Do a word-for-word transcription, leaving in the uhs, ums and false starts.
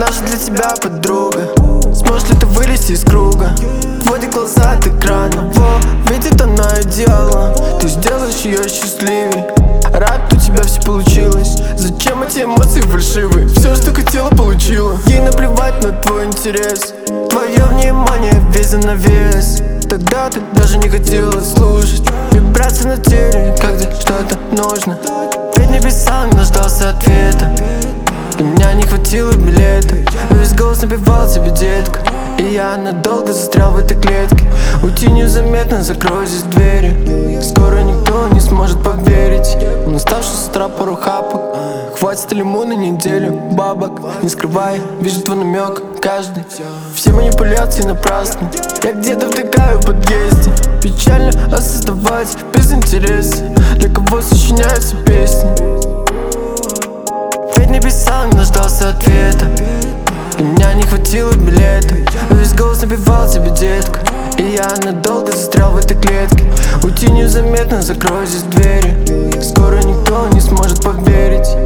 наша для тебя подруга. Сможешь ли ты вылезти из круга? Отводит глаза от экрана. Во, видит она идеала. Ты сделаешь ее счастливей. Рад, у тебя все получилось. Зачем эти эмоции фальшивые? Все, что хотела, получила. Ей наплевать на твой интерес. Твое внимание весит на вес. Тогда ты даже не хотела слушать. Вибрации на теле, когда что-то нужно. Ведь небеса дождался ответа. И меня не хватило билета. Весь голос напевал тебе, детка. И я надолго застрял в этой клетке. Уйти незаметно, закрой здесь двери. Скоро никто не сможет поверить. Он уставший с утра пару хапок. Хватит лимона неделю бабок. Не скрывай, вижу твой намек каждый. Все манипуляции напрасны. Я где-то втыкаю в подъезде. Печально осознавать без интереса. Для кого сочиняются песни. Ведь небеса не дождался ответа. И меня не хватило билета. Весь голос напевал тебе, детка. И я надолго застрял в этой клетке. Уйти незаметно, закрой здесь двери. Скоро никто не сможет поверить.